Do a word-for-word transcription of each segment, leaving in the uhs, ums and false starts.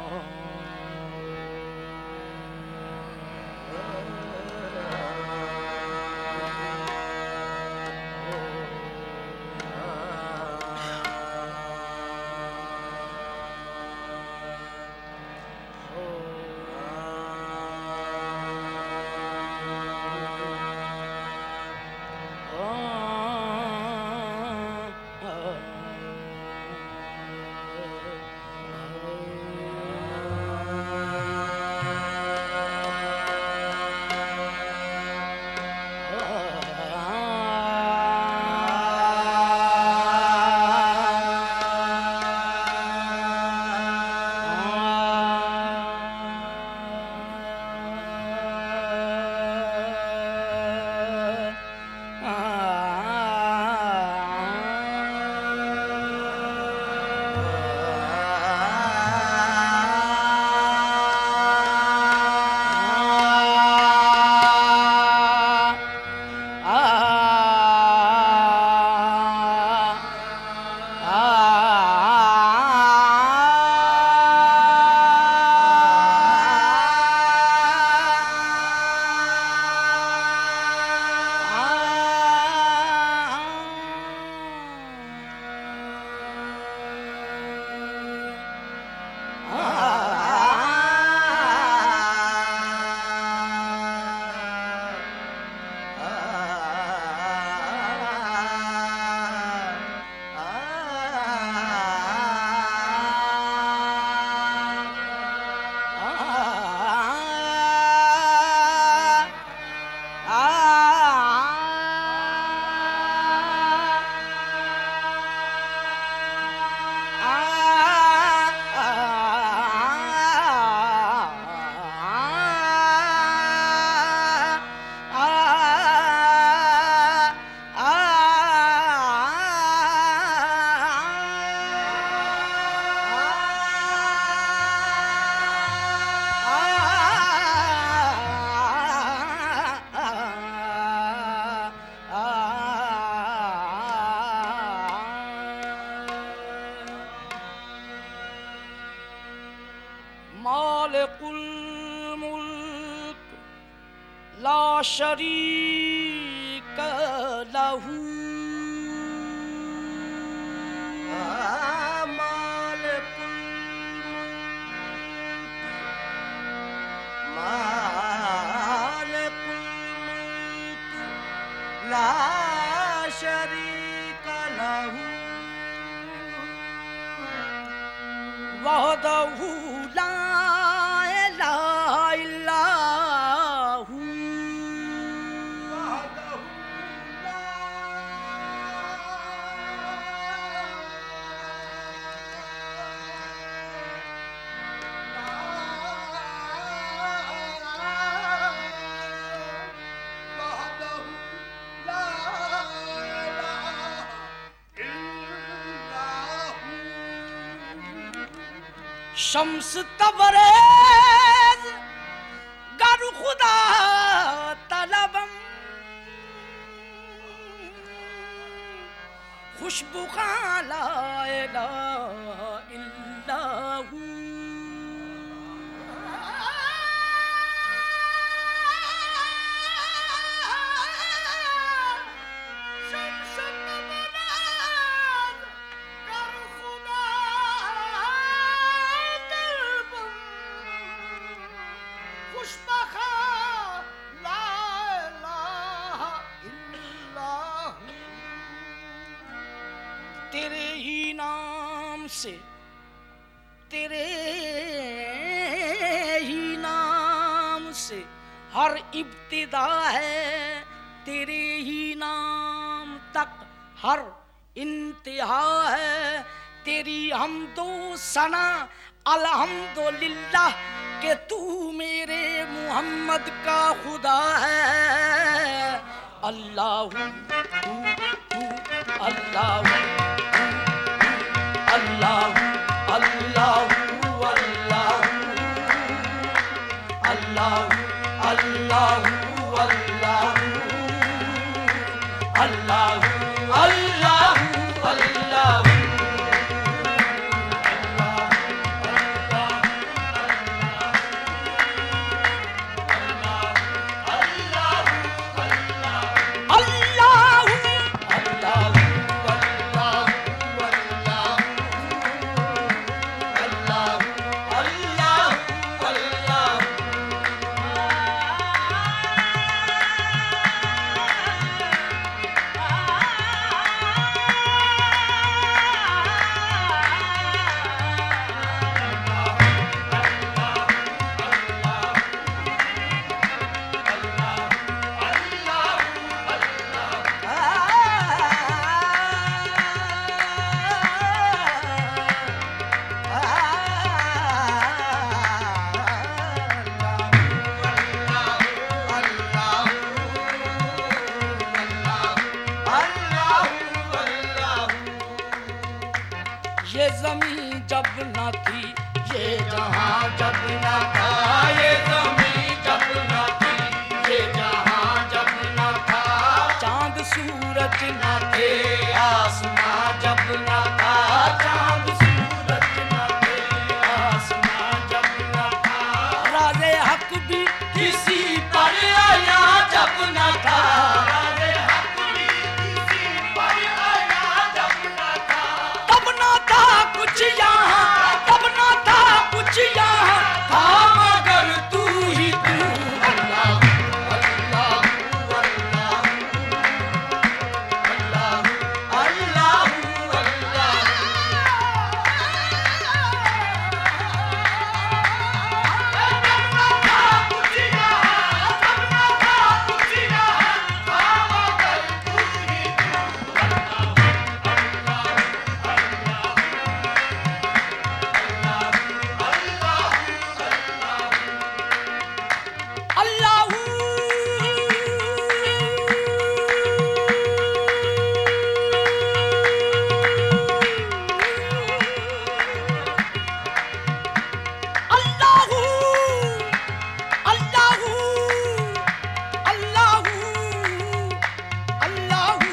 शरीक लहू मालिकुल मालिकुल ला शरीक लहू वहदहू ला इलाहा इल्लाहू शम्स तबरेज गर खुदा तलबम खुशबू ला इलाहा इल्लाहू तेरे ही नाम से तेरे ही नाम से हर इब्तिदा है, तेरे ही नाम तक हर इंतहा है। तेरी हमदो सना अल्हम्दुलिल्लाह कि तू मेरे मोहम्मद का खुदा है। अल्लाहू अल्लाहू अल्लाहू अल्लाहू अल्लाहू अल्लाहू अल्लाहू अल्लाहू अल्लाहू अल्लाहू जब न था, ये ज़मीं जब न थी, ये जहां जब न था, चांद सूरज न थे आसमां जब न था, चांद सूरज न थे आसमां जब न था, राज़े हक भी किसी पर आया जब न था, राज़े हक भी किसी पर आया जब न था, तब ना था कुछ यहाँ, तब ना था कुछ यहाँ, था मगर तू ही तू। अल्लाह अल्लाह अल्लाह अल्लाह अल्लाह अल्लाह Allahu Allahu Allahu Allahu Allahu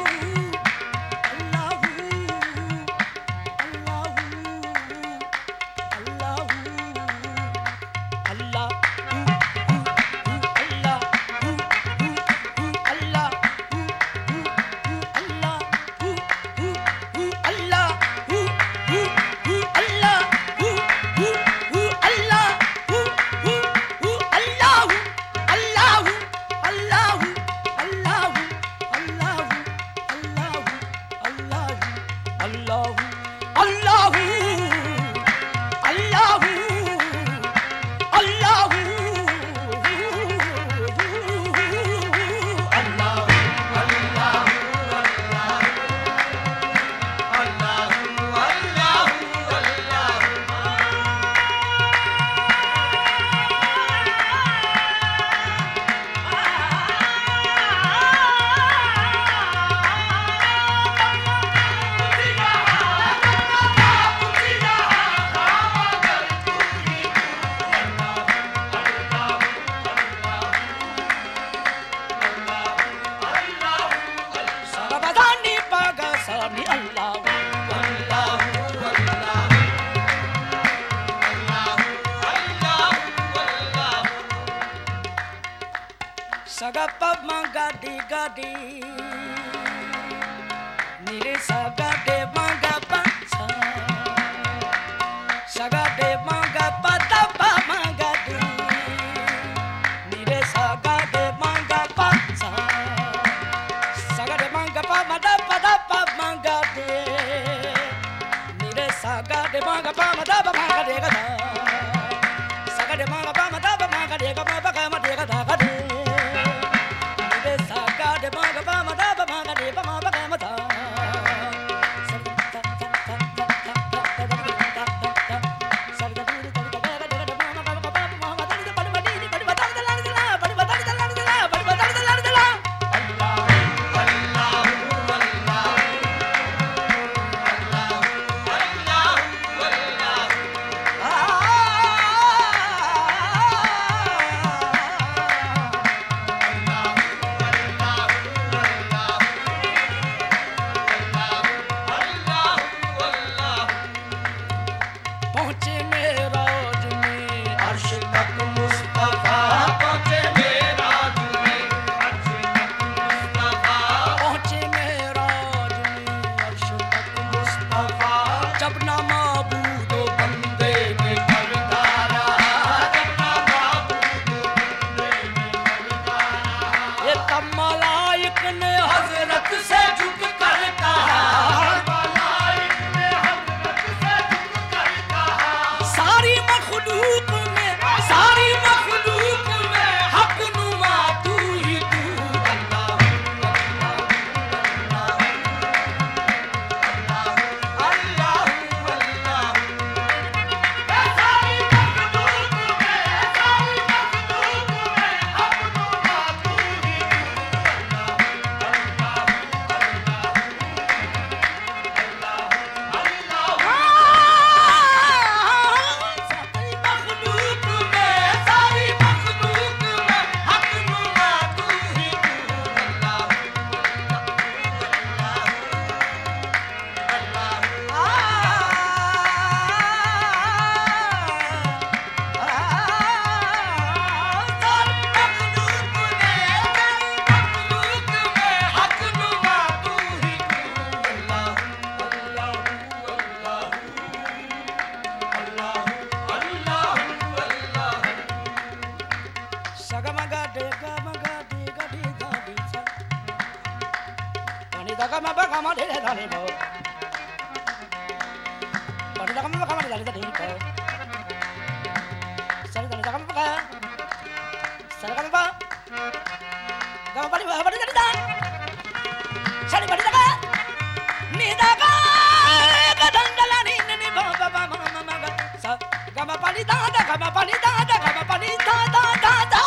Saga pa manga di gadi, nire saga de manga pa sa, saga de manga pa da pa manga di, nire saga de manga pa sa, saga de manga pa ma da pa da pa manga di, nire saga de manga pa ma da pa manga de ga da, saga de manga pa ma da pa manga de ga ma pa ga ma de ga da ga de. Saga de manga pa ma da pa manga de pa ma pa ga ma da. ga ma ba ga ma de de da ni bo pa da ga ma ga ma de da ni bo sa da da ga ma ga sa ga ma ba ga ma pa ni ba ba de da sa ni ba de da ga ni da ga ga dan da la ni ni ba ba ba ma ma ma ga sa ga ma pa ni da da ga ma pa ni da da ga ma pa ni da da da da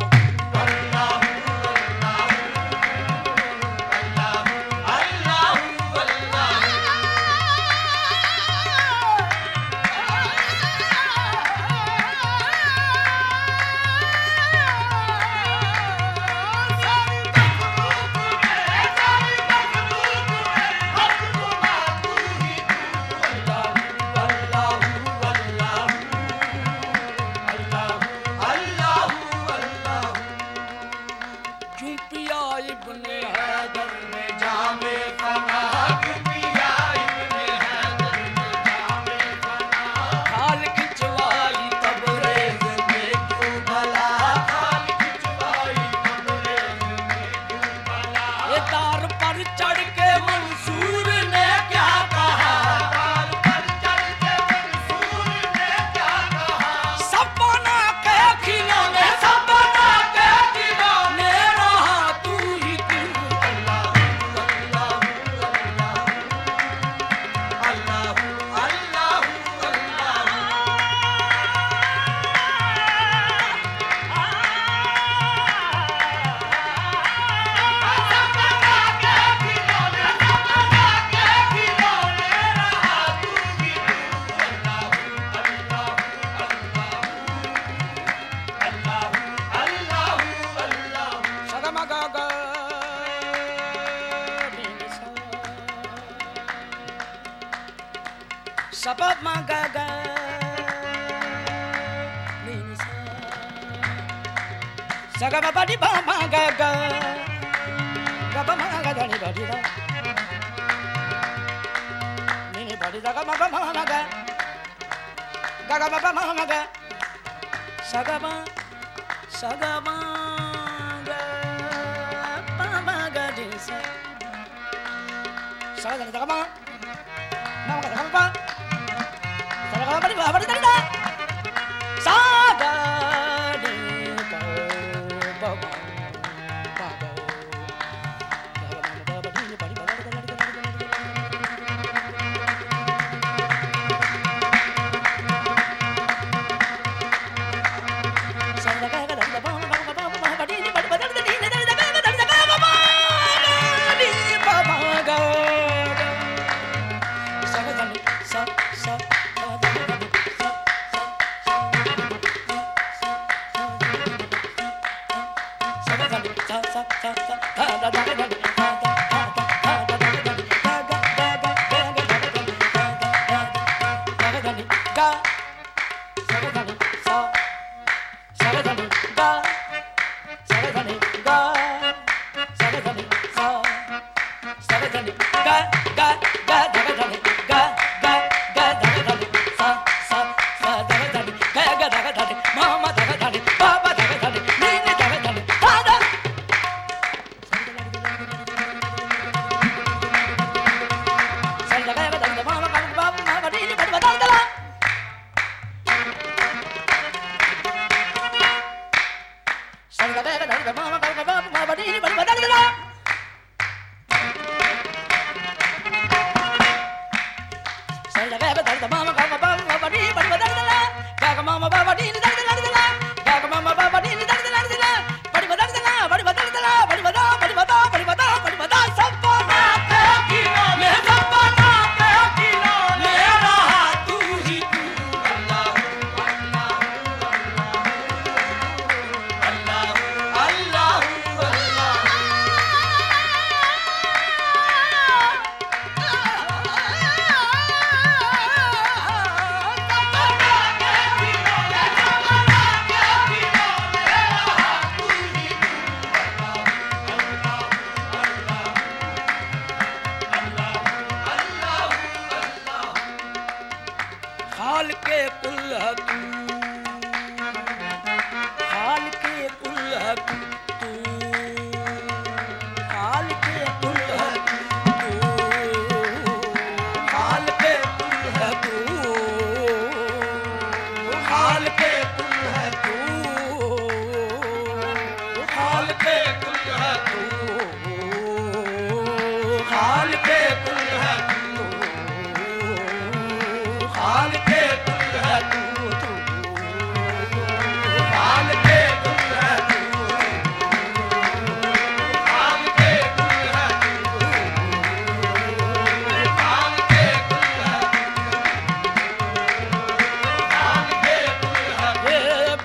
Sabab ma ga ga ni ni sa sa ga ma pa di ba ma ga ga ga ba ma ga da ni ba di da ni ni ba di da ga ma ba ma ma ga ga ga ma ba ma ma ga sa ga ma sa ga ma ga ba ma ga di sa sa ga da ga ma ma ga da ga ma Ba di ba ba di da da sa ga di ba ba ba ba ba ga ba ba di ba di ba da da da da sa ga ga da da ba ba ba ba ba ba di di ba di ba da da di da da ga ga da da ga ba di ba ba ga sa ga da sa sa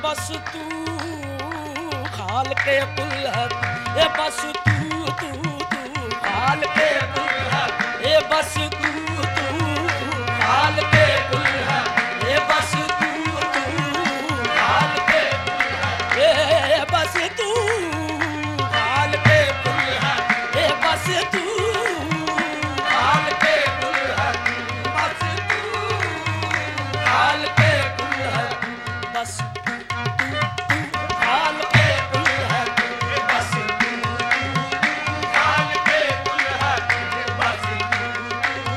बस तू खाल के कुल है, ए बस तू तू तू खाल के कुल है, ए बस तू तू खाल के कुल है, ए बस तू तू खाल के कुल है, ए बस तू खाल के कुल है, ए बस तू खाल के कुल है, बस तू खाल के कुल है, बस खाल के कुल है, बस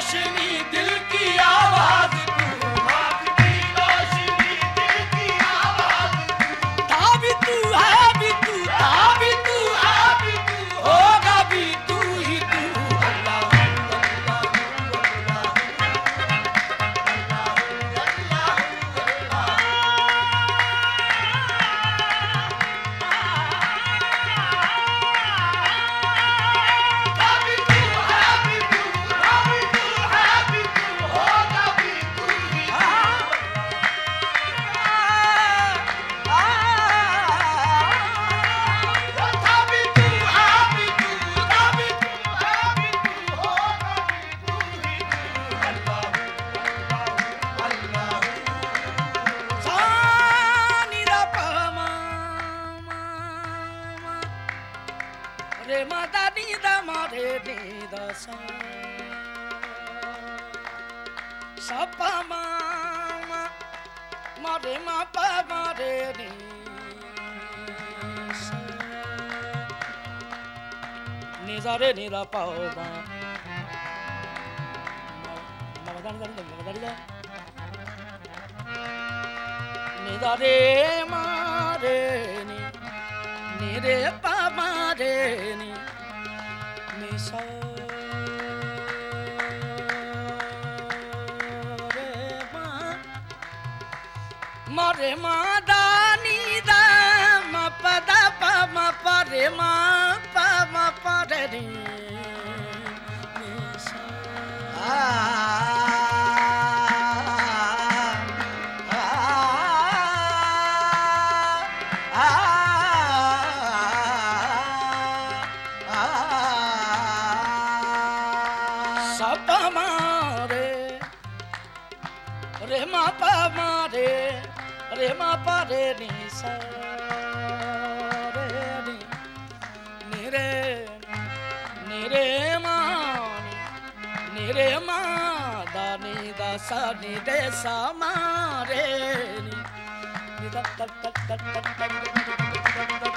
रोशनी दिल की आवाज तू आँख की रोशनी दिल की आवाज था भी तू है भी तू था भी तू है भी तू होगा भी तू ही तू अल्लाह अभी तू है भी तू अभी तू है भी तू होगा भी तू ही अभी तू है भी तू अभी तू है भी तू होगा भी तू ही तू अल्लाह अल्लाह सानी दा पमा रे माता नी दा मारे नी दा सा सा पमा मारे मा पा मारे नी सा नी सा रे नी दा पा मा मा दा नी दा नी दा नी दा ni da re ma re ni ni re pa ma re ni ni sa re ma ma re ma da ni da ma pa da pa ma pa re ma pa ma pa re ni ni sa रे मा पा मा रे रे मा पा रे नी सा रे नी नी रे नी रे मा नी रे मा दा नी दा सा नी दे सा मा रे नी नी दा दा दा दा दा दा